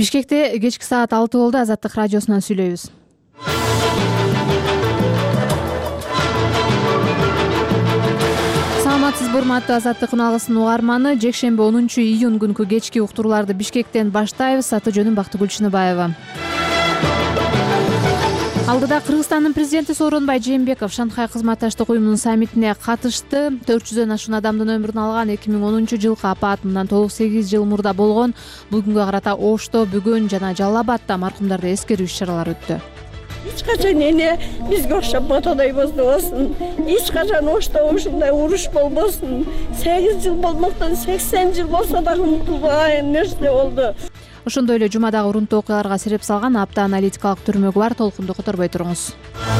Бишкекте кечки саат 6 болду. Азаттык радиосунан сүйлөйбүз. Саламатсызбы урматтуу Азаттык уналгысынын угарманы. Жекшемби 10-июнь күнкү кечки уктурууларды Бишкектен баштайбыз. Аты жөнүм Бактыгүл Чыныбаева. Алдыда Кыргызстандын президенти Сооронбай Жээнбеков Шанхай кызматташтык уюмунун саммитине катышты. 400дөн ашуун адамдын өмүрүн алган 2010-жылкы апаат мындан толук 8 жыл мурда болгон. Бүгүнгө карата Ошто, Бүгүн жана Жалал Абадта маркумдарды эскерүү иш-чаралары өттү. Эч качан эне бизге окшоп ботодой боздобосун. Эч качан Ошто ушундай уруш болбосун. 8 жыл болмоктон 80 жыл болсо дагы унутулбаган нерсе болду. Ошондой эле жумадагы урунтуу окуяларга себеп салган апта аналитикалык түрмөгү бар. Толкунду которбой туруңуз.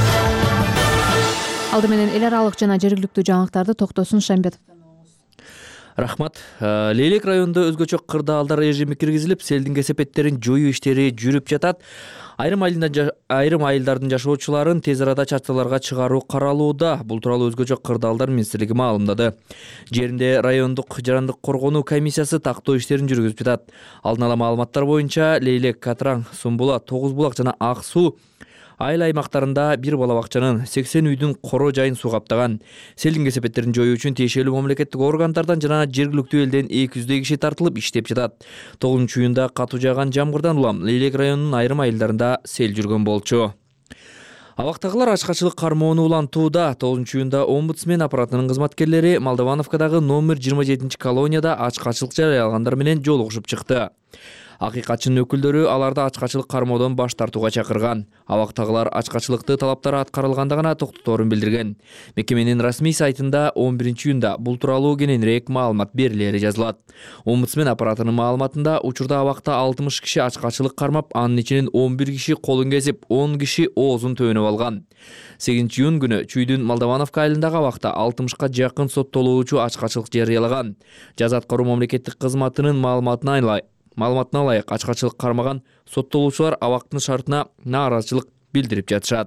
Алды менен эл аралык жана жергиликтүү жаңылыктарды Токтосун Шамбетовдон угуңуз. Рахмат. Лейлек районунда өзгөчө кырдаалдар режими киргизилип, селдин кесепеттерин жоюу иштери жүрүп жатат. Айрым айылдардын жашоочуларын тез арада чарчаларга чыгаруу каралууда. Бул тууралуу өзгөчө кырдаалдар министрлиги маалымдады. Жеринде райондук жарандык коргонуу комиссиясы тактоо иштерин жүргүзүп жатат. Алдын ала маалыматтар боюнча Лейлек, Катраң, Сумбула, Тогуз булак жана Ак суу айыл аймактарында бир бала бакчанын 80 үйдүн коро жайын суу каптаган. Селдин кесепеттерин жоюу үчүн тиешелүү мамлекеттик органдардан жана жергиликтүү элден 200 киши тартылып иштеп жатат. 9-июнда катуу жааган жамгырдан улам Лейлек районунун айрым айылдарында сел жүргөн болчу. Абактагылар ачкачылык кармоону улантууда. 9-июнда омбудсмен аппаратынын кызматкерлери Молдовановкадагы номер 27 колонияда ачкачылык жарыялагандар менен жолугушуп чыкты. Акыйкатчынын өкүлдөрү аларды ачкачылык кармоодон баш тартууга чакырган. Абактагылар ачкачылыкты талаптары аткарылганда гана токтоторун билдирген. Мекеменин расмий сайтында 11-июнда бул тууралуу кененирээк маалымат берилери жазылат. Омбудсмен аппаратынын маалыматында учурда абакта 60 киши ачкачылык кармап, анын ичинен 11 киши колун кесип, 10 киши оозун төөнөп алган. 8-июнь күнү Чүйдүн Молдовановка айылындагы абакта 60ка жакын соттолуучу ачкачылык жарыялаган. Жаза аткаруу мамлекеттик кызматынын маалыматына ылайык ачкачылык кармаган соттолуучулар абактын шартына нааразычылык билдирип жатышат.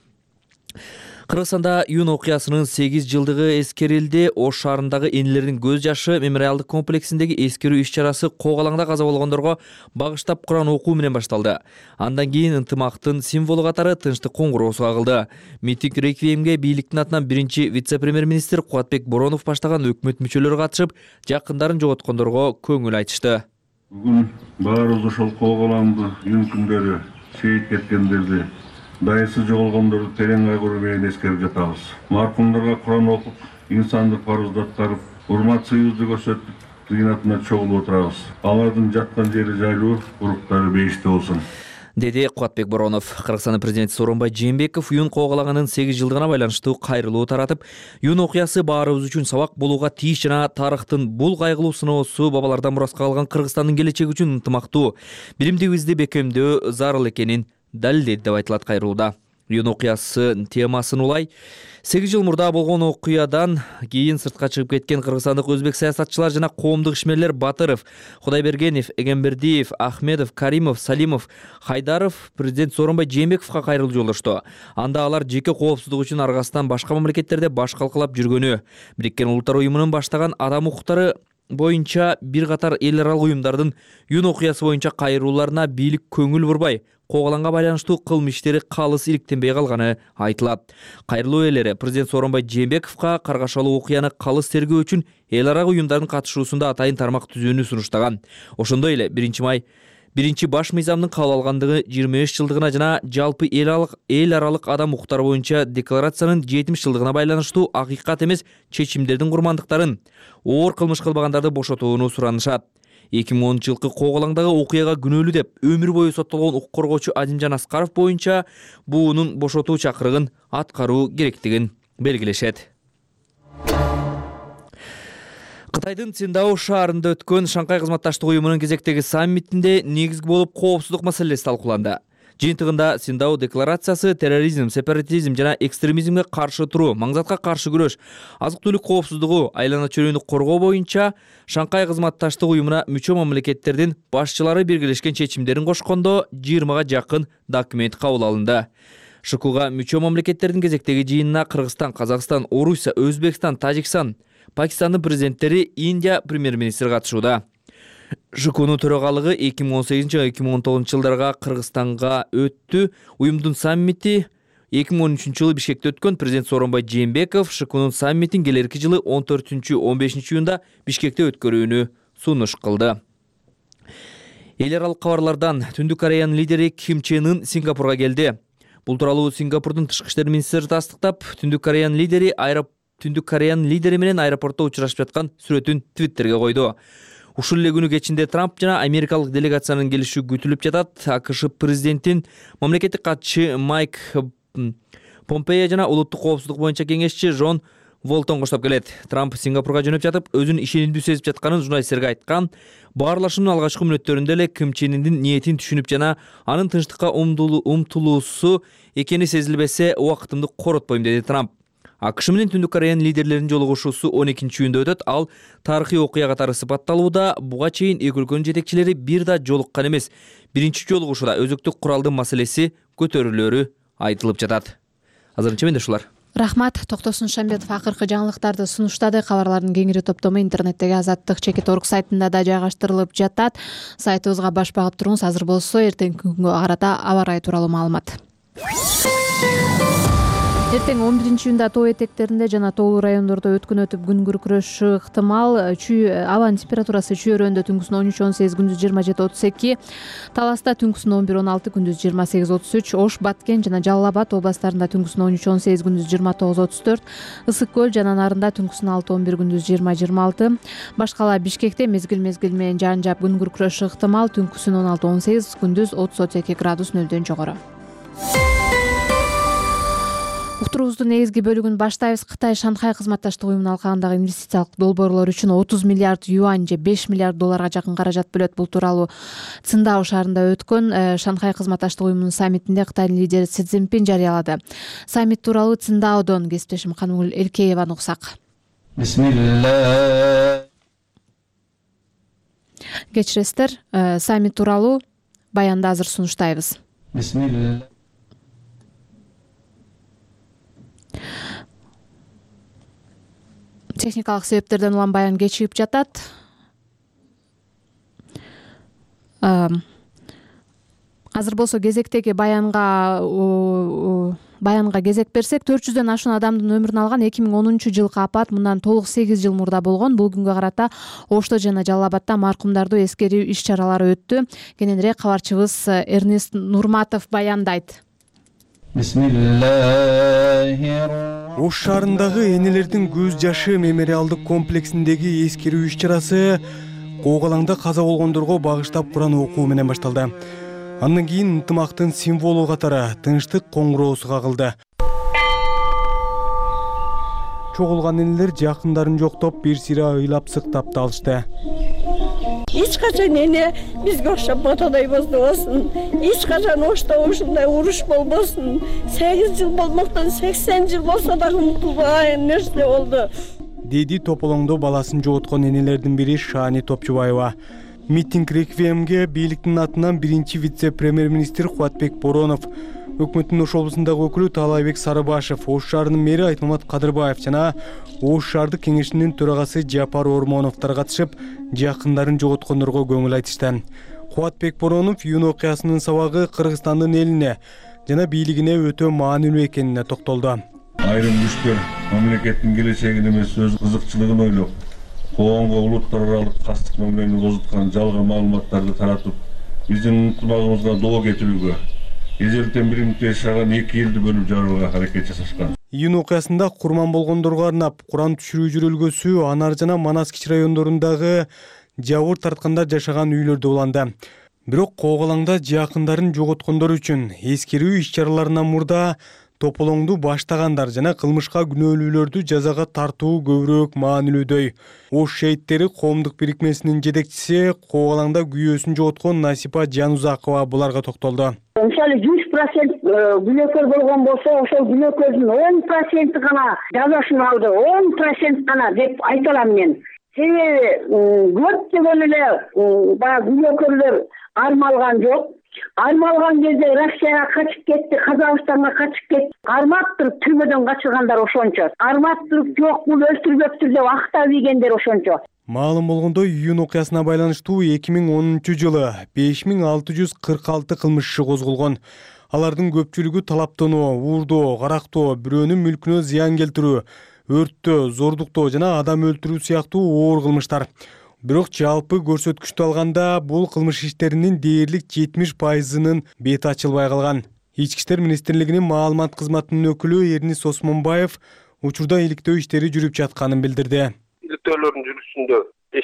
Кыргызстанда июнь окуясынын 8 жылдыгы эскерилди. Ош шаарындагы энелердин көз жашы мемориалдык комплексиндеги эскерүү иш-чарасы Коогалаңда каза болгондорго багыштап Куран окуу менен башталды. Андан кийин ынтымактын символу катары тынчтык коңгуроосу кагылды. Митинг реквиемге бийликтин атынан биринчи вице-премьер-министр Кубатбек Боронов баштаган өкмөт мүчөлөрү катышып, жакындарын жоготкондорго көңүл айтышты. Бүгүн баарыбыз ошол Коогалаңды июнь күндөрү шейит кеткендерди, дайысы жоголгондорду терең кайгыруу менен эскерип жатабыз. Маркумдарга Куран окуп, инсандык парызды аткарып, урмат сыйыбызды көрсөтүп, тыйнатына чогулуп отурабыз. Алардын жаткан жери жайлуу, уруктары бейиште болсун, деди Кубатбек Боронов. Кыргызстандын президенти Сооронбай Жээнбеков июнь Коогалагынын 8 жылдыгына байланыштуу кайрылуу таратып, июнь окуясы баарыбыз үчүн сабак болууга тийиш жана тарыхтын бул кайгылуу сыноосу бабалардан мураска калган Кыргызстандын келечеги үчүн ынтымактуу, биримдигибизди бекемдөө зарыл экенин далилдеди деп айтылат кайрылууда. Июнь окуясы темасын улай 8 жыл мурда болгон окуядан кийин сыртка чыгып кеткен кыргызстандык өзбек саясатчылар жана коомдук ишмерлер Батыров, Кудайбергенов, Эгембердиев, Ахмедов, Каримов, Салимов, Хайдаров президент Сооронбай Жээнбековго кайрылуу жолдошту. Анда алар жеке коопсуздук үчүн аргасынан башка мамлекеттерде баш калкалап жүргөнү, Бириккен Улуттар уюмунун баштаган адам укуктары боюнча бир катар эл аралык уюмдардын июнь окуясы боюнча кайрылууларына бийлик көңүл бурбай, Коогалаңга байланыштуу кылмыш иштери калыс иликтенбей калганы айтылат. Кайрылуу ээлери президент Сооронбай Жээнбековго каргашалуу окуяны калыс тергөө үчүн эл аралык уюмдардын катышуусунда атайын тармак түзүүнү сунуштаган. Ошондой эле 1 баш мыйзамдын кабыл алгандыгы 25 жылдыгына жана жалпы эл аралык адам укуктары боюнча декларациянын 70 жылдыгына байланыштуу акыйкат эмес чечимдердин курмандыктарын, оор кылмыш кылбагандарды бошотууну суранышат. 2010-жылкы Коогалаңдагы окуяга күнөөлүү деп өмүр бою соттолгон укук коргоочу Азимжан Аскаров боюнча буунун бошотуу чакырыгын аткаруу керектигин белгилешет. Кытайдын Циндао шаарында өткөн Шанхай кызматташтык уюмунун кезектеги саммитинде негизги болуп коопсуздук маселеси талкууланды. Жыйынтыгында Циндао декларациясы терроризм, сепаратизм жана экстремизмге каршы туруу, маңзатка каршы күрөш, азык-түлүк коопсуздугу, айлана чөйрөнү коргоо боюнча Шанхай кызматташтык уюмуна мүчө мамлекеттердин башчылары биргелешкен чечимдерин кошкондо 20га жакын документ кабыл алынды. ШКУга мүчө мамлекеттердин кезектеги жыйынына Кыргызстан, Казакстан, Орусия, Өзбекстан, Тажикстан, Пакистандын президенттери, Индия премьер-министри катышууда. ШКУнун төрагалыгы 2018-2019 жылдарга Кыргызстанга өттү. Уюмдун саммити 2013 жылы Бишкекте өткөн. Президент Сооронбай Жээнбеков ШКУнун саммитин келерки жылы 14-15 июнда Бишкекте өткөрүүнү сунуш кылды. Эл аралык кабарлардан Түндүк Кореянын лидери Ким Чен Ын Сингапурга келди. Бул тууралуу Сингапурдун тышкы иштер министри тастыктап, Түндүк Кореянын лидери менен аэропортто учурашып жаткан сүрөтүн Твиттерге койду. Ушул эле күнү кечинде Трамп жана америкалык делегациянын келиши күтүлүп жатат. АКШ президентин мамлекеттик катчысы Майк Помпео жана улуттук коопсуздук боюнча кеңешчи Джон Волтон коштоп келет. Трамп Сингапурга жөнөп жатып, өзүн ишенимдүү сезип жатканын журналисттерге айткан. Баарлашуунун алгачкы мүнөттөрүндө эле Ким Чен Ындын ниетин түшүнүп жана анын тынчтыкка умтулуусу экени сезилбесе, убактымды коротпойм, деди Трамп. АКШ менен Түндүк Кореянын лидерлеринин жолугушуусу 12-июнда өтөт. Ал тарыхый окуя катары сыпатталууда. Буга чейин эки өлкөнүн жетекчилери бир да жолуккан эмес. Биринчи жолугушууда өзөктүк куралдын маселеси көтөрүлөрү айтылып жатат. Азырынча менде ушулар. Рахмат. Токтосун Шамбетов акыркы жаңылыктарды сунуштады. Кабарлардын кеңири топтому интернеттеги Азаттык.org сайтында да жайгаштырылып жатат. Сайтыбызга баш багып туруңуз. Азыр болсо эртеңки күнгө карата аба ырайы тууралуу маалымат. Эртең 11-июнда тоо этектеринде жана тоолуу райондордо өткөн өтүп күн күркүрөшү ыктымал. Абанын температурасы чүйөрөндө түнкүсүн 13-18, күндүз 27-32. Таласта түнкүсүн 11-16, күндүз 28-33. Ош, Баткен жана Жалал Абад областарында түнкүсүн 13-18, күндүз 29-34. Ысык көл жана Нарында түнкүсүн 6-11, күндүз 20-26. Башкала Бишкекте мезгил менен жаан жаап күн күркүрөшү ыктымал. Түнкүсүн 16-18, күндүз 30-32 градус нөлдөн жогору. Уктуруубуздун негизги бөлүгүн баштайбыз. Кытай Шанхай кызматташтык уюмунун алкагындагы инвестициялык долбоорлор үчүн 30 миллиард юань же 5 миллиард долларга жакын каражат бөлөт. Бул тууралуу Циндао шаарында өткөн Шанхай кызматташтык уюмунун саммитинде Кытайдын лидери Си Цзиньпин жарыялады. Саммит тууралуу Циндаодон кесиптешим Канымгүл Элкееваны уксак. Кечиресиздер, саммит тууралуу баянды азыр сунуштайбыз. Техникалык себептерден улам баян кечигип жатат. Азыр болсо кезектеги баянга кезек берсек, 400дөн ашуун адамдын өмүрүн алган 2010 жылкы апат мындан толук 8 жыл мурда болгон. Бул күнгө карата Ошто жана Жалал Абадда маркумдарды эскерүү иш-чаралары өттү. Кененирээк кабарчыбыз Эрнест Нурматов баяндайт. Ош шаарындагы энелердин көз жашы мемориалдык комплексиндеги эскерүү иш-чарасы Коогалаңда каза болгондорго багыштап Куран окуу менен башталды. Андан кийин ынтымактын символу катары тынчтык коңгуроосу кагылды. Чогулган энелер жакындарын жоктоп, бир сыйра ыйлап сыктап талышты. Эч качан эне бизге окшоп ботодой боздобосун. Эч качан Ошто ушундай уруш болбосун. 8 жыл болмоктон 80 жыл болсо дагы унутулбаган нерсе болду. Деди Тополоңдо баласын жоготкон энелердин бири Шаани Топчубаева. Митинг реквиемге бийликтин атынан биринчи вице-премьер-министр Кубатбек Боронов, өкмөттүн Ош облусундагы өкүлү Таалайбек Сарыбашев, Ош шаарынын мэри Айтмамат Кадырбаев жана Ош шаардык кеңешинин төрагасы Жапар Ормоновдор катышып, жакындарын жоготкондорго көңүл айтышты. Кубатбек Боронов июнь окуясынын сабагы Кыргызстандын элине жана бийлигине өтө маанилүү экенине токтолду. Айрым күчтөр мамлекеттин келечегин эмес, өз кызыкчылыгын ойлоп, коомго улуттар аралык кастык мамилени козуткан жалган маалыматтарды таратып, биздин ынтымагыбызга доо кетирүүгө, эзелтен биримдикти жашаган 2 элди бөлүп жарууга аракет жасашкан. Июнь окуясында курман болгондорго арнап Куран түшүрүү жүрөлгөсү Анар жана Манас кичи райондорундагы жабыр тарткандар жашаган үйлөрдө уланды. Бирок Коогалаңда жакындарын жоготкондор үчүн эскерүү иш-чараларынан мурда Тополоңду баштагандар жана кылмышка күнөөлүүлөрдү жазага тартуу көбүрөөк маанилүүдөй. Ош шейиттери коомдук бирикмесинин жетекчиси Коогалаңда күйөөсүн жоготкон Насипа Жанузакова буларга токтолду. Мисалы 100% күнөөкөр болгон болсо, ошол күнөөкөрдүн 10% гана жазасын алды, 10% гана деп айта алам мен. Себеби көптөгөн эле баягы күнөөкөрлөр армалган жок. Армалган кезде Россияга качып кетти, Казакстанга качып кетти. Армап туруп түрмөдөн качыргандар ошончо. Армап туруп жок бул өлтүрбөптүр деп актап ийгендер ошончо. Маалым болгондой, июнь окуясына байланыштуу 2010 жылы 5646 кылмыш иши козголгон. Алардын көпчүлүгү талаптануу, уурдоо, карактоо, бирөөнүн мүлкүнө зыян келтирүү, өрттөө, зордуктоо жана адам өлтүрүү сыяктуу оор кылмыштар. Бирок жалпы көрсөткүчтү алганда бул кылмыш иштеринин дээрлик 70%-нын бети ачылбай калган. Ички иштер министрлигинин маалымат кызматынын өкүлү Эрнис Осмонбаев учурда иликтөө иштери жүрүп жатканын билдирди. Иликтөөлөрдүн жүрүшүндө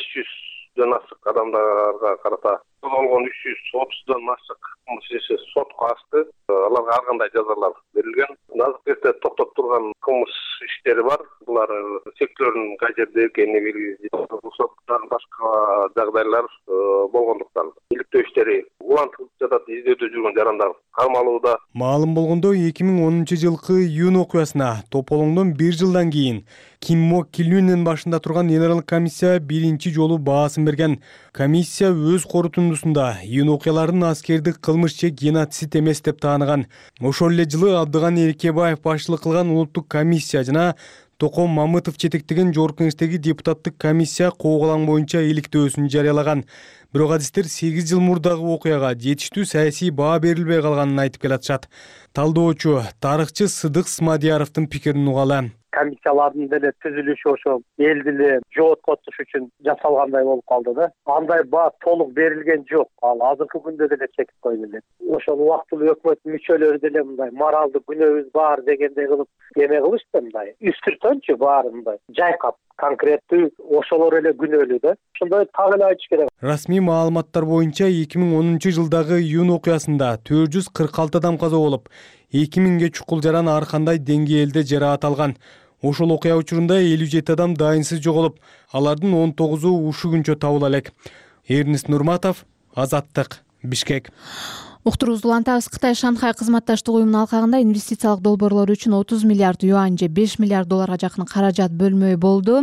500дөн ашык адамдарга карата козголгон 330дан ашык кылмыш иши сотко ачты. Аларга ар кандай жазалар берилген. Азыркы кезде токтоп турган кылмыш иштери бар. Булар сектөлөрдүн кай жерде экени белгисиз, башка жагдайлар болгондуктан иликтөө иштери улантылып жатат. Издөөдө жүргөн жарандар кармалууда. Маалым болгондой, 2010 жылкы июнь окуясына тополоңдон 1 жылдан кийин Киммо Килюнен башында турган эл аралык комиссия биринчи жолу баасын берген. Комиссия өз корутундусунда июнь окуяларын аскердик кылмыш же геноцид эмес деп тааныган. Ошол эле жылы Абдыган Эркебаев башчылык кылган улуттук комиссия жана Током Мамытов жетектеген жогорку кеңештеги депутаттык комиссия коогалаң боюнча иликтөөсүн жарыялаган. Бирок адистер 8 жыл мурдагы окуяга жетиштүү саясий баа берилбей калганын айтып келатышат. Талдоочу, тарыхчы Сыдык Смадияровдун пикирин угалы. Комиссиялардын деле түзүлүшү ошо элдили жооткотуш үчүн жасалгандай болуп калды да. Андай баа толук берилген жок. Ал азыркы күндө деле чекип коюлду эле. Ошол убактылуу өкмөт мүчөлөрү деле мындай моралдык күнөөбүз бар дегендей кылып эме кылышты мындай. Үстүртөнчү баарын мындай жайкап конкреттүү ошолор эле күнөөлүү да. Ошондой так эле айтыш керек. Расмий маалыматтар боюнча 2010 жылдагы июнь окуясында 446 адам каза болуп, 2000ге чукул жаран ар кандай деңгээлде жараат алган. Ошол окуя учурунда 57 адам дайынсыз жоголуп, алардын 19-у ушугүнчө табыла элек. Эрнис Нурматов, Азаттык, Бишкек. Уктуруубузду улантабыз. Кытай Шанхай кызматташтык уюмунун алкагында инвестициялык долбоорлор үчүн 30 миллиард юань же 5 миллиард долларга жакын каражат бөлмөй болду.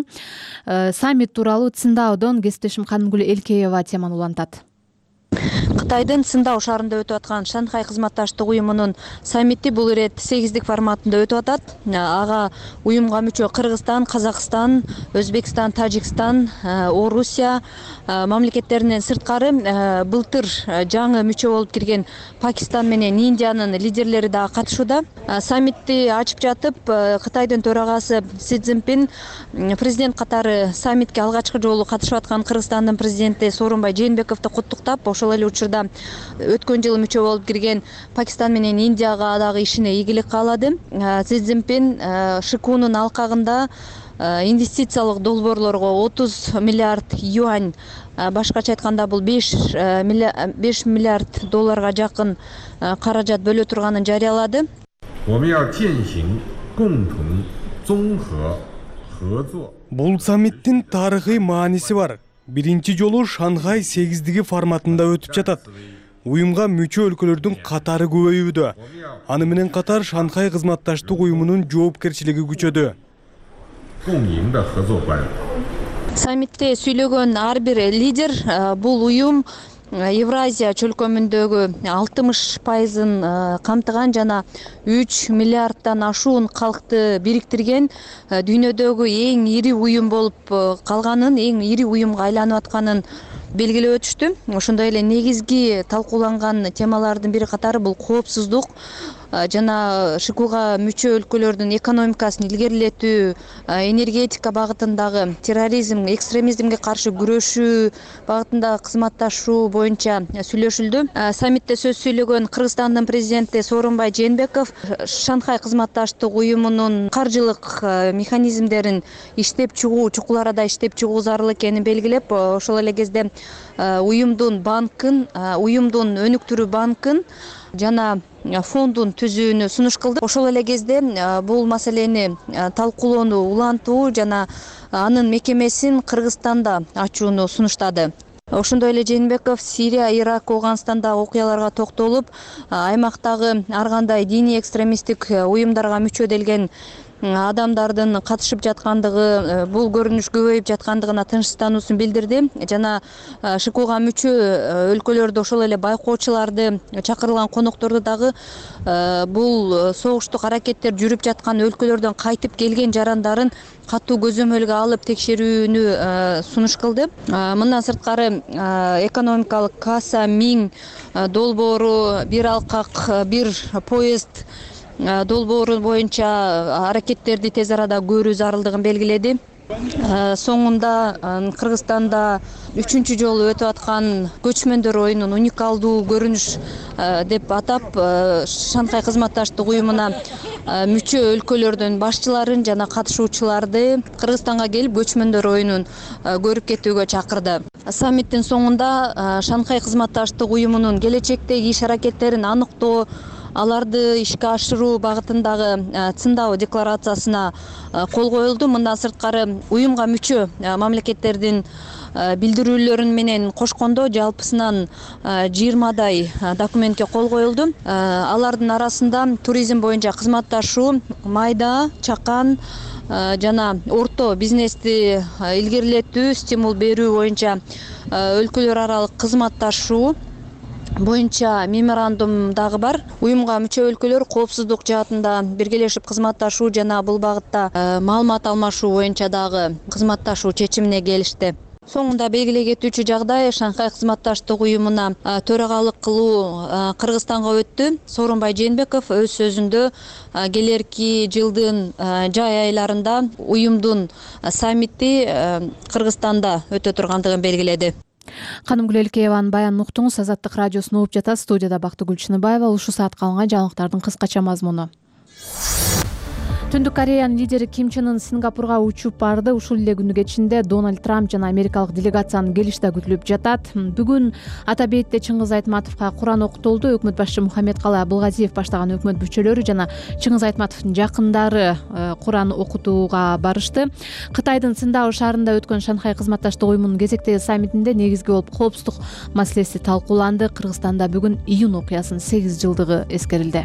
Саммит тууралуу Циндаодон кесиптешим Канымгүл Элкеева теманы улантат. Кытайдын Циндао шаарында өтүп аткан Шанхай кызматташтык уюмунун саммити бул ирет 8-дик форматында өтүп атат. Ага уюмга мүчө Кыргызстан, Казакстан, Өзбекстан, Тажикстан, Орусия мамлекеттеринен сырткары былтыр жаңы мүчө болуп кирген Пакистан менен Индиянын лидерлери да катышууда. Саммитти ачып жатып, Кытайдын төрагасы Си Цзиньпин президент катары саммитке алгачкы жолу катышып аткан Кыргызстандын президенти Сооронбай Жээнбековду куттуктап, ошол эле учурда өткөн жылы мүчө болуп кирген Пакистан менен Индияга дагы ишине ийгилик каалады. Си Цзиньпин Шикунун алкагында инвестициялык долбоорлорго 30 миллиард юань, башкача айтканда бул 5 миллиард долларга жакын каражат бөлө турганын жарыялады. Бул саммиттин тарыхый мааниси бар. Биринчи жолу Шанхай 8-диги форматында өтүп жатат. Уюмга мүчө өлкөлөрдүн катары көбөйүүдө. Аны менен катар Шанхай кызматташтык уюмунун жоопкерчилиги күчөдү. Саммитте сүйлөгөн ар бир лидер бул уюм Евразия чөлкөмүндөгү 60%-ын камтыган жана 3 миллиарддан ашуун калкты бириктирген дүйнөдөгү эң ири уюм болуп калганын, эң ири уюмга айланып атканын белгилеп өтүштү. Ошондой эле негизги талкууланган темалардын бири катары бул коопсуздук жана Шикуга мүчө өлкөлөрдүн экономикасын илгерилетүү, энергетика багытындагы терроризм, экстремизмге каршы күрөшүү багытындагы кызматташуу боюнча сүйлөшүлдү. Саммитте сөз сүйлөгөн Кыргызстандын президенти Сооронбай Жээнбеков Шанхай кызматташтык уюмунун каржылык механизмдерин иштеп чыгуу, чукул арада иштеп чыгуу зарыл экенин белгилеп, ошол эле кезде уюмдун өнүктүрүү банкын жана фондун түзүүнү сунуш кылды. Ошол эле кезде бул маселени талкуулоону улантуу жана анын мекемесин Кыргызстанда ачууну сунуштады. Ошондой эле Жээнбеков Сирия, Ирак, Афганстандагы окуяларга токтолуп, аймактагы ар кандай диний экстремисттик уюмдарга мүчө делген адамдардын катышып жаткандыгы, бул көрүнүш көбөйүп жаткандыгына тынчсыздануусун билдирди жана ШКУга мүчө өлкөлөрдө ошол эле байкоочуларды, чакырылган конокторду дагы бул согуштук аракеттер жүрүп жаткан өлкөлөрдөн кайтып келген жарандарын катуу көзөмөлгө алып текшерүүнү сунуш кылды. Мындан сырткары экономикалык касса 1000 долбоору, бир алкак, бир поезд долбоору боюнча аракеттерди тез арада көрүү зарылдыгын белгиледи. Соңунда Кыргызстанда 3-чү жолу өтүп аткан көчмөндөр оюнун уникалдуу көрүнүш деп атап Шанхай кызматташтык уюмуна мүчө өлкөлөрдүн башчыларын жана катышуучуларды Кыргызстанга келип көчмөндөр оюнун көрүп кетүүгө чакырды. Саммиттин соңунда Шанхай кызматташтык уюмунун келечектеги иш аракеттерин аныктоо, аларды ишке ашыруу багытындагы цындау декларациясына кол коюлду. Мындан сырткары уюмга мүчө мамлекеттердин билдирүүлөрүн менен кошкондо жалпысынан 20дай документке кол коюлду. Алардын арасында туризм боюнча кызматташуу, майда, чакан жана орто бизнести илгерилетүү, стимул берүү боюнча өлкөлөр аралык кызматташуу боюнча меморандум дагы бар. Уюмга мүчө өлкөлөр коопсуздук жаатында биргелешип кызматташуу жана бул багытта маалымат алмашуу боюнча дагы кызматташуу чечимине келишти. Соңунда белгилей кетүүчү жагдай Шанхай кызматташтык уюмуна төрагалык кылуу Кыргызстанга өттү. Сооронбай Жээнбеков өз сөзүндө келерки жылдын жай айларында уюмдун саммити Кыргызстанда өтө тургандыгын белгиледи. Канымгүл Элкееванын баянын уктуңуз. Азаттык радиосун угуп жатат. Студияда Бактыгүл Чыныбаева. Ушул саатка алынган жаңылыктардын кыскача мазмуну. Түндүк Кореянын лидери Ким Чен Ын Сингапурга учуп барды. Ушул эле күнү кечинде Дональд Трамп жана америкалык делегациянын келиши да күтүлүп жатат. Бүгүн Атабейитте Чыңгыз Айтматовго Куран окутулду. Өкмөт башчы Мухаммедкалый Абылгазиев баштаган өкмөт мүчөлөрү жана Чыңгыз Айтматовдун жакындары Куран окутууга барышты. Кытайдын Циндао шаарында өткөн Шанхай кызматташтык уюмунун кезектеги саммитинде негизги болуп коопсуздук маселеси талкууланды. Кыргызстанда бүгүн июнь окуясынын 8 жылдыгы эскерилди.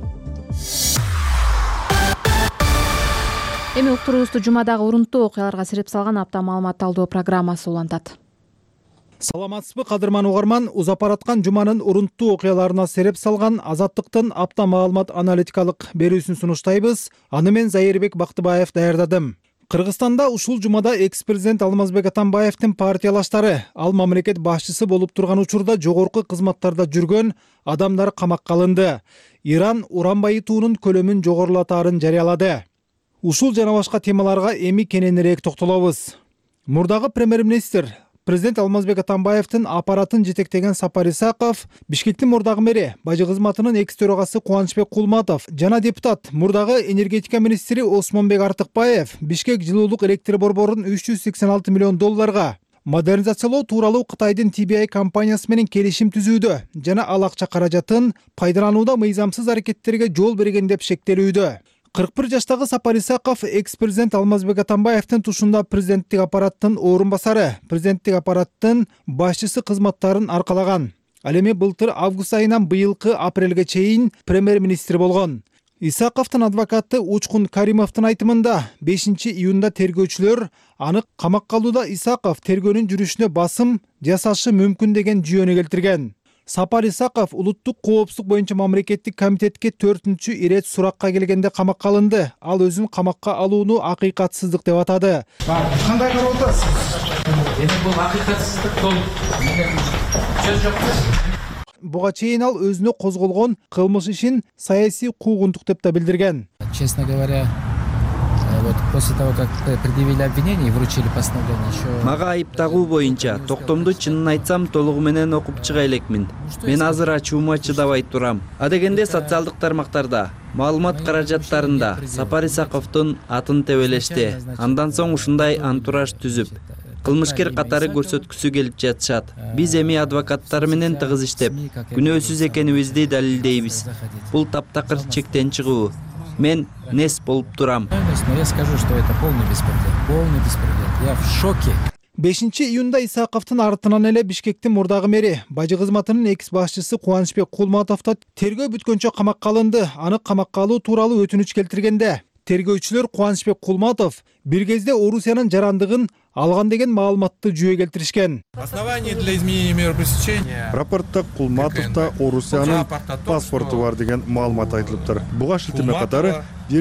Эми уктуруубузду жумадагы урунттуу окуяларга сереп салган апта маалымат талдоо программасы улантат. Саламатсызбы кадырман угарман, узапараткан жуманын урунттуу окуяларына сереп салган Азаттыктын апта маалымат аналитикалык берүүсүн сунуштайбыз. Аны мен Зайырбек Бактыбаев даярдадым. Кыргызстанда ушул жумада экс-президент Алмазбек Атамбаевдин партиялаштары, ал мамлекет башчысы болуп турган учурда жогорку кызматтарда жүргөн адамдар камакка алынды. Иран уран байытуунун көлөмүн жогорулатаарын жарыялады. Ушул жана башка темаларга эми кененирээк токтолобуз. Мурдагы премьер-министр президент Алмазбек Атамбаевдин аппаратын жетектеген Сапар Исаков, Бишкектин мурдагы мэри бажы кызматынын экс төрагасы Кубанычбек Кулматов жана депутат мурдагы энергетика министри Осмонбек Артыкбаев Бишкек жылуулук электр борборун 386 миллион долларга модернизациялоо тууралуу Кытайдын TBI компаниясы менен келишим түзүүдө жана ал акча каражатын пайдаланууда мыйзамсыз аракеттерге жол берген деп шектелүүдө. 41 жаштагы Сапар Исаков экс-президент Алмазбек Атамбаевдин тушунда президенттик аппараттын орун басары, президенттик аппараттын башчысы кызматтарын аркалаган. Ал эми былтыр август айынан быйылкы апрелге чейин премьер-министр болгон. Исаковдун адвокаты Учкун Каримовдун айтымында 5 июнда тергөөчүлөр аны камакка алууда Исаков тергөөнүн жүрүшүнө басым жасашы мүмкүн деген жүйөнү келтирген. Сапар Исаков улуттук коопсуздук боюнча мамлекеттик комитетке 4-чү ирет суракка келгенде камакка алынды. Ал өзүн камакка алууну акыйкатсыздык деп атады. Кандай карап атасыз? Эми бул акыйкатсыздык сөз жок. Буга чейин ал өзүнө козголгон кылмыш ишин саясий куугунтук деп да билдирген. Честно говоря, вот после того, как предъявили обвинение и вручили постановление еще... Мага айып тагуу боюнча токтомду чынын айтсам толугу менен окуп чыга элекмин. Мен азыр ачуума чыдабай турам. А дегенде социалдык тармактарда, маалымат каражаттарында Сапар Исаковдун атын тебелешти. Андан соң ушундай антураж түзүп, кылмышкер катары көрсөткүсү келип жатышат. Биз эми адвокаттар менен тыгыз иштеп, күнөөсүз экенибизди далилдейбиз. Бул таптакыр чектен чыгуу. Мен нес болуп турам. Но я скажу, что это полный беспредел. Полный беспредел. Я в шоке. 5 июнда Исаковдун артынан эле Бишкектин мурдагы мэри бажы кызматынын экс башчысы Кубанычбек Кулматов да тергөө бүткөнчө камакка алынды. Аны камакка алуу тууралуу өтүнүч келтиргенде Тергөөчүлөр Кубанычбек Кулматов бир кезде Орусиянын жарандыгын алган деген маалыматты жүйө келтиришкен. Основание для изменения меры пресечения. Рапортта Кулматовда Орусиянын паспорту бар деген маалымат айтылыптыр. Буга шилтеме катары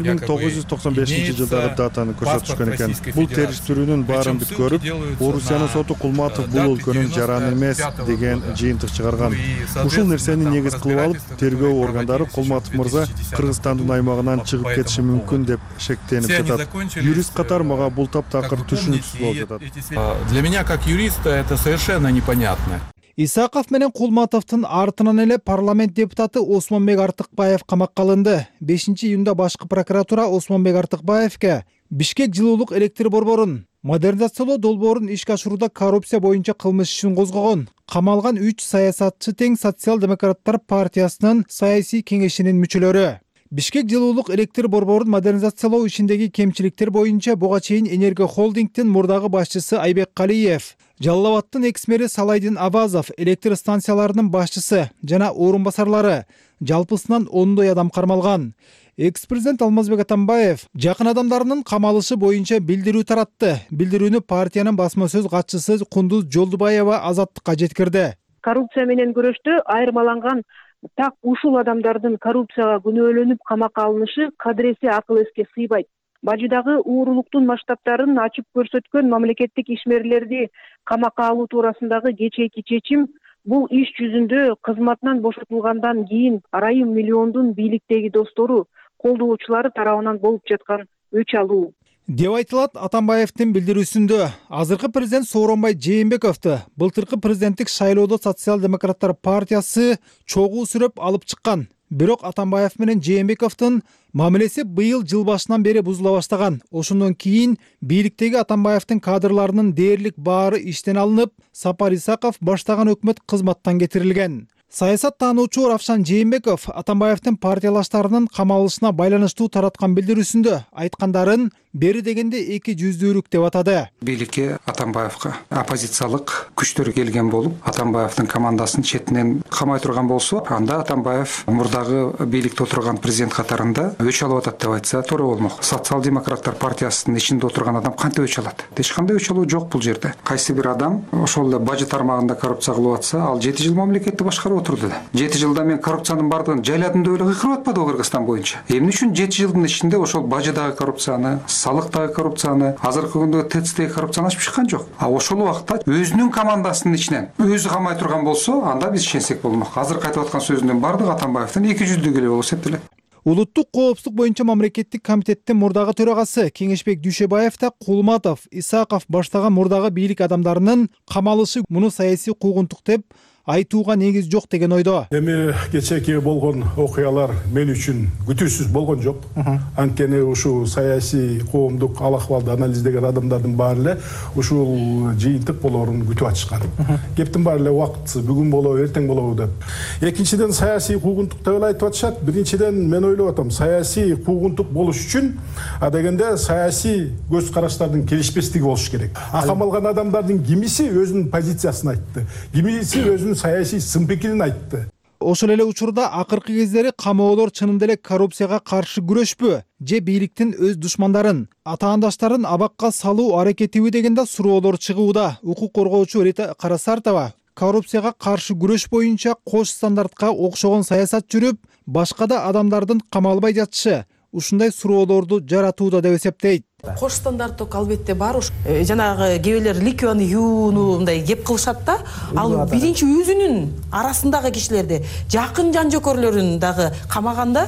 1995-жылдагы датаны көрсөтүшкөн экен. Бул териштирүүнүн баарын бүт көрүп, Орусиянын соту Кулматов бул өлкөнүн жараны эмес деген жыйынтык чыгарган. Ушул нерсени негиз кылып алып, тергөө органдары Кулматов мырза Кыргызстандын аймагынан чыгып кетиши мүмкүн деп шектенип жатат. Юрист катары мага бул таптакыр түшүнүксүз болуп жатат. Для меня как юриста это совершенно непонятно. Исаков менен Кулматовдун артынан эле парламент депутаты Осмонбек Артыкбаев камакка алынды. 5-июнда башкы прокуратура Осмонбек Артыкбаевке Бишкек жылуулук электр борборун модернизациялоо долбоорун ишке ашырууда коррупция боюнча кылмыш ишин козгогон. Камалган 3 саясатчы тең социал-демократтар партиясынын саясий кеңешинин мүчөлөрү. Бишкек жылуулук электр борборун модернизациялоо ишиндеги кемчиликтер боюнча буга чейин Энерго холдингдин мурдагы башчысы Айбек Калиев, Жалал Абадтын экс-мэри Салайдин Абазов, электр станцияларынын башчысы жана орун-басарлары жалпысынан 10 адам кармалган. Экс-президент Алмазбек Атамбаев жакын адамдарынын камалышы боюнча билдирүү таратты. Билдирүүнү партиянын басма сөз катчысы Кундуз Жолдубаева Азаттыкка жеткирди. Коррупция менен күрөштө айырмаланган так ушул адамдардын коррупцияга күнөөлөнүп камакка алынышы кадыресе акыл эске сыйбайт. Бажыдагы уурулуктун масштабтарын ачып көрсөткөн мамлекеттик ишмерлерди камакка алуу туурасындагы кечээки чечим бул иш жүзүндө кызматынан бошотулгандан кийин арайым миллиондун бийликтеги достору, колдоочулары тарабынан болуп жаткан өч алуу деп айтылат Атамбаевдин билдирүүсүндө. Азыркы президент Сооронбай Жээнбековду былтыркы президенттик шайлоодо социал-демократтар партиясы чогуу сүрөп алып чыккан. Бирок Атамбаев менен Жээнбековдун мамилеси быйыл жыл башынан бери бузула баштаган. Ошондон кийин бийликтеги Атамбаевдин кадрларынын дээрлик баары иштен алынып, Сапар Исаков баштаган өкмөт кызматтан кетирилген. Саясат таануучу Равшан Жээнбеков Атамбаевдин партиялаштарынын камалышына байланыштуу тараткан билдирүүсүндө айткандарын бери дегенде эки жүздүүлүк деп атады. Бийликке Атамбаевга оппозициялык күчтөр келген болуп, Атамбаевдин командасын четинен камай турган болсо, анда Атамбаев мурдагы бийликте отурган президент катарында өч алып атат деп айтса туура болмок. Социал-демократтар партиясынын ичинде отурган адам кантип өч алат? Эч кандай өч алуу жок бул жерде. Кайсы бир адам ошол эле бажы тармагында коррупция кылып атса, ал 7 жыл мамлекетти башкарып отурду да. 7 жылда мен коррупциянын бардыгын жайладым деп эле кыйкырып атпадыбы Кыргызстан боюнча? Эмне үчүн 7 жылдын ичинде ошол бажыдагы коррупцияны, салыктагы коррупцияны, азыркы күндө ТЦТги коррупцияны ачып чыккан жок. А ошол убакта өзүнүн командасынын ичинен өзү камай турган болсо, анда биз ишенсек болмок. Азыр кайтып аткан сөзүнүн бардыгы Атамбаевдин 200 эле болуп эсептелет. Улуттук коопсуздук боюнча мамлекеттик комитеттин мурдагы төрагасы Кеңешбек Дүйшөбаев да Кулматов, Исаков баштаган мурдагы бийлик адамдарынын камалышы муну саясий куугунтук деп айтууга негиз жок деген ойдо. Эми кечээки болгон окуялар мен үчүн күтүүсүз болгон жок. Анткени ушул саясий коомдук ал акыбалды анализдеген адамдардын баары эле ушул жыйынтык болоорун күтүп атышкан. Кептин баары эле убактысы бүгүн болобу, эртең болобу деп. Экинчиден саясий куугунтук деп эле айтып атышат. Биринчиден мен ойлоп атам, саясий куугунтук болуш үчүн адегенде саясий көз караштардын келишпестиги болуш керек. Камалган адамдардын кимиси өзүнүн позициясын айтты, кимиси өзүнүн саясий сын пикирин айтты. Ошол эле учурда акыркы кездери камоолор чынында эле коррупцияга каршы күрөшпү же бийликтин өз душмандарын, атаандаштарын абакка салуу аракетиби деген да суроолор чыгууда. Укук коргоочу Рита Карасартова коррупцияга каршы күрөш боюнча кош стандартка окшогон саясат жүрүп, башка да адамдардын камалбай жатышы ушундай суроолорду жаратууда деп эсептейт. Кош стандарттык албетте бар. Жанагы кебелер ликвияны юууну мындай кеп кылышат да. Ал биринчи өзүнүн арасындагы кишилерди, жакын жан жөкөрлөрүн дагы камаганда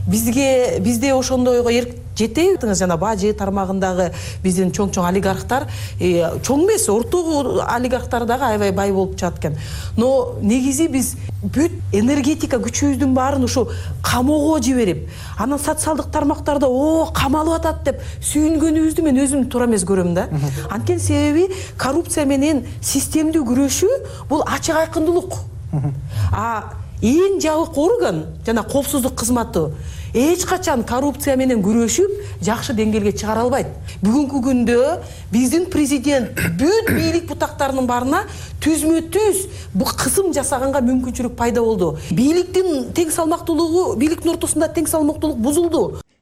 бизде ошондойго эрк жетейби? Жана бажы тармагындагы биздин чоң олигархтар, чоң эмес, ортогу олигархтар дагы аябай бай болуп жатат экен. Но негизи биз бүт энергетика күчүбүздүн баарын ушу камоого жиберип, анан социалдык тармактарда камалып атат деп сүйүнгөнүбүздү мен өзүм туура эмес көрөм да. Анткени себеби коррупция менен системдүү күрөшүү бул ачык айкындуулук. Эң жабык орган жана коопсуздук кызматы эч качан коррупция менен күрөшүп жакшы деңгээлге чыгара албайт. Бүгүнкү күндө биздин президент бүт бийлик бутактарынын баарына түзмө-түз бу кысым жасаганга мүмкүнчүлүк пайда болду. Бийликтин тең салмактуулугу, бийликтин ортосунда тең салмактуулук бузулду.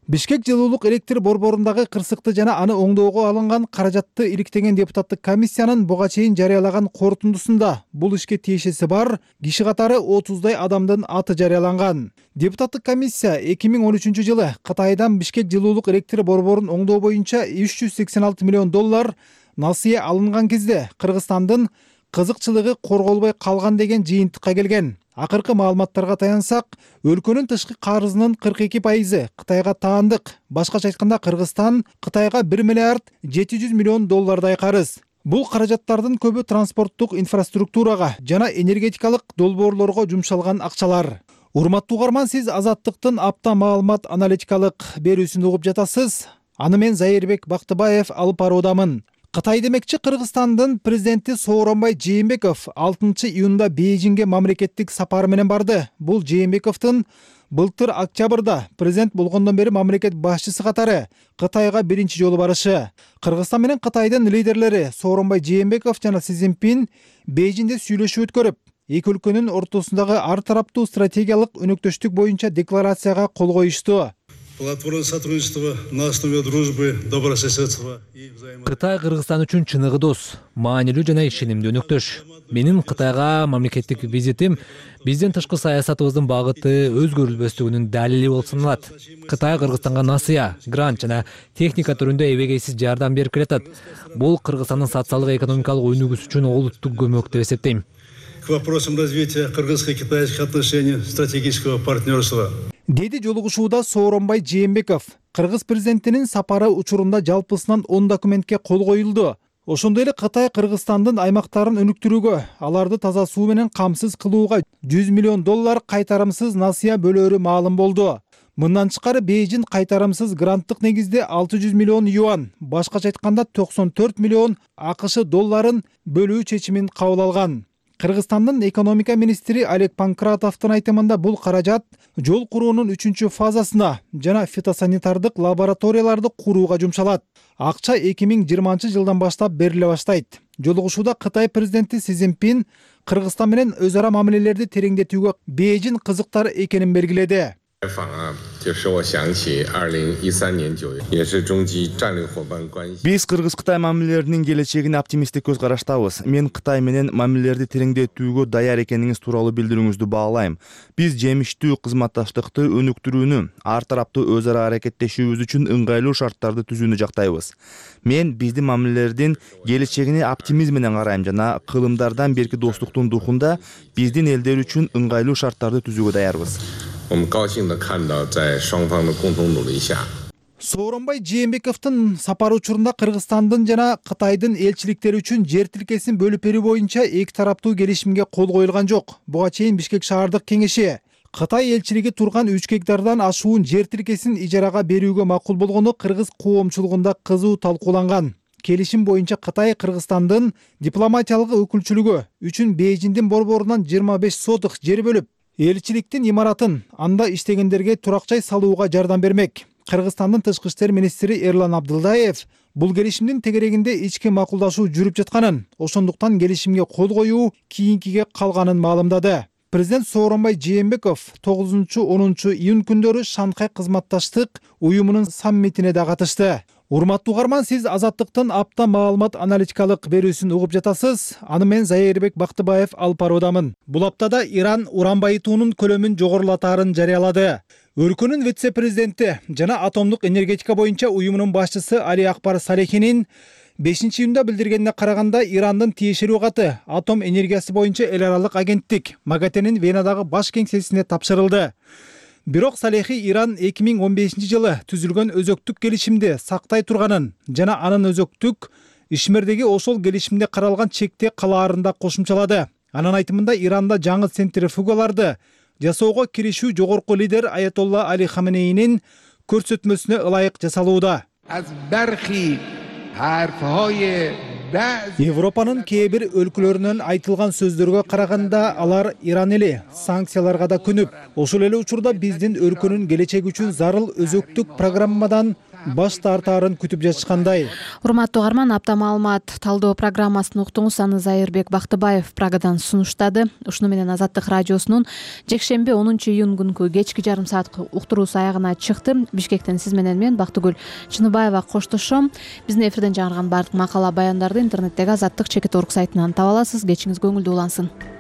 Бишкек жылуулук электр борборундагы кырсыкты жана аны оңдоого алынган каражатты иликтеген депутаттык комиссиянын буга чейин жарыялаган корутундусунда бул ишке тиешеси бар киши катары 30дай адамдын аты жарыяланган. Депутаттык комиссия 2013 жылы Кытайдан Бишкек жылуулук электр борборун оңдоо боюнча $386 миллион насыя алынган кезде Кыргызстандын кызыкчылыгы корголбой калган деген жыйынтыкка келген. Акыркы маалыматтарга таянсак, өлкөнүн тышкы карызынын 42% Кытайга таандык. Башкача айтканда Кыргызстан Кытайга $1 миллиард 700 миллион карыз. Бул каражаттардын көбү транспорттук инфраструктурага жана энергетикалык долбоорлорго жумшалган акчалар. Урматтуу угарман, сиз Азаттыктын апта маалымат аналитикалык берүүсүн угуп жатасыз. Аны мен Зайырбек Бактыбаев алып баруудамын. Кытай демекчи Кыргызстандын президенти Сооронбай Жээнбеков 6 июнда Бейжиңге мамлекеттик сапары менен барды. Бул Жээнбековдун былтыр октябрда президент болгондон бери мамлекет башчысы катары Кытайга биринчи жолу барышы. Кыргызстан менен Кытайдын лидерлери Сооронбай Жээнбеков жана Си Цзиньпин Бейжиңде сүйлөшүү өткөрүп, эки өлкөнүн ортосундагы ар тараптуу стратегиялык өнөктөштүк боюнча декларацияга кол коюшту. Платформа сотрудничества на основе дружбы, добрососедства и взаимодействия. Кытай Кыргызстан үчүн чыныгы дос, маанилүү жана ишенимдүү өнөктөш. Менин Кытайга мамлекеттик визитим биздин тышкы саясатыбыздын багыты өзгөрүлбөстүгүнүн далили болуп саналат. Кытай Кыргызстанга насыя, грант жана техника түрүндө эбегейсиз жардам берип келатат. Бул Кыргызстандын социалдык экономикалык өнүгүүсү үчүн олуттук көмөк деп эсептейм. К вопросам развития кыргызско-китайских отношений, стратегического партнерства. Деди жолугушууда Сооронбай Жээнбеков. Кыргыз президентинин сапары учурунда жалпысынан 10 документке кол коюлду. Ошондой эле Кытай Кыргызстандын аймактарын өнүктүрүүгө, аларды таза суу менен камсыз кылууга $100 миллион кайтарымсыз насыя бөлөөрү маалым болду. Мындан тышкары Бейжиң кайтарымсыз гранттык негизде $600 миллион юан, башкача айтканда $94 миллион АКШ бөлүү чечимин кабыл алган. Кыргызстандын экономика министри Олег Панкратовдун айтымында бул каражат жол куруунун 3-фазасына жана фитосанитардык лабораторияларды курууга жумшалат. Акча 2020 жылдан баштап бериле баштайт. Жолугушууда Кытай президенти Си Цзиньпин Кыргызстан менен өз ара мамилелерди тереңдетүүгө Бейжиң кызыктар экенин белгиледи. Биз Кыргыз-Кытай мамилелеринин келечегине оптимисттик көз караштабыз. Мен Кытай менен мамилелерди тереңдетүүгө даяр экениңиз тууралуу билдирүүңүздү баалайм. Биз жемиштүү кызматташтыкты өнүктүрүүнү, ар тараптуу өз ара аракеттешүүбүз үчүн ыңгайлуу шарттарды түзүүнү жактайбыз. Мен биздин мамилелердин келечегине оптимизм менен карайм жана кылымдардан берки достуктун духунда биздин элдер үчүн ыңгайлуу шарттарды түзүүгө даярбыз. Сооронбай Жээнбековдун сапары учурунда Кыргызстандын жана Кытайдын элчиликтери үчүн жер тилкесин бөлүп берүү боюнча эки тараптуу келишимге кол коюлган жок. Буга чейин Бишкек шаардык кеңеши Кытай элчилиги турган 3 гектардан ашуун жер тилкесин ижарага берүүгө макул болгону кыргыз коомчулугунда кызуу талкууланган. Келишим боюнча Кытай Кыргызстандын дипломатиялык өкүлчүлүгү үчүн Бейжиңдин борборунан 25 сотық жер бөлүп, элчиликтин имаратын анда иштегендерге турак жай салууга жардам бермек. Кыргызстандын тышкы иштер министри Эрлан Абдылдаев бул келишимдин тегерегинде ички макулдашуу жүрүп жатканын, ошондуктан келишимге кол коюу кийинкиге калганын маалымдады. Президент Сооронбай Жээнбеков 9-10 июнь күндөрү Шанхай кызматташтык уюмунун саммитине да катышты. Урматтуу угарман, сиз Азаттыктын апта маалымат аналитикалык берүүсүн угуп жатасыз. Аны мен Зайырбек Бактыбаев алып баруудамын. Бул аптада Иран уран байытуунун көлөмүн жогорулатаарын жарыялады. Өлкөнүн вице-президенти жана атомдук энергетика боюнча уюмунун башчысы Али Акбар Салехинин 5-июнда билдиргенине караганда, Ирандын тиешелүү каты атом энергиясы боюнча эл аралык агенттик МАГАТЭнин Венадагы баш кеңсесине тапшырылды. Бирок Салехи Иран 2015 жылы түзүлгөн өзөктүк келишимди сактай турганын жана анын өзөктүк ишмердеги ошол келишимде каралган чекте калаарында кошумчалады. Анын айтымында Иранда жаңы центрифугаларды жасоого киришүү жогорку лидер Аятолла Али Хаменейнин көрсөтмөсүнө ылайык жасалууда. Европанын кээ бир өлкөлөрүнөн айтылган сөздөргө караганда, алар Иран эли санкцияларга да күнүп, ошол эле учурда биздин өлкөнүн келечеги үчүн зарыл өзөктүк программадан баш тартаарын күтүп жатышкандай. Урматтуу угарман, апта маалымат талдоо программасын уктуңуз. Аны Зайырбек Бактыбаев Прагадан сунуштады. Ушуну менен Азаттык радиосунун жекшемби 10 июнь күнкү кечки жарым саат уктуруусу аягына чыкты. Бишкектен сиз менен мен Бактыгүл Чыныбаева коштошом. Биздин эфирден жаңырган баардык макала баяндарды интернеттеги Азаттык /Org сайтынан таба аласыз. Кечиңиз көңүлдүү улансын.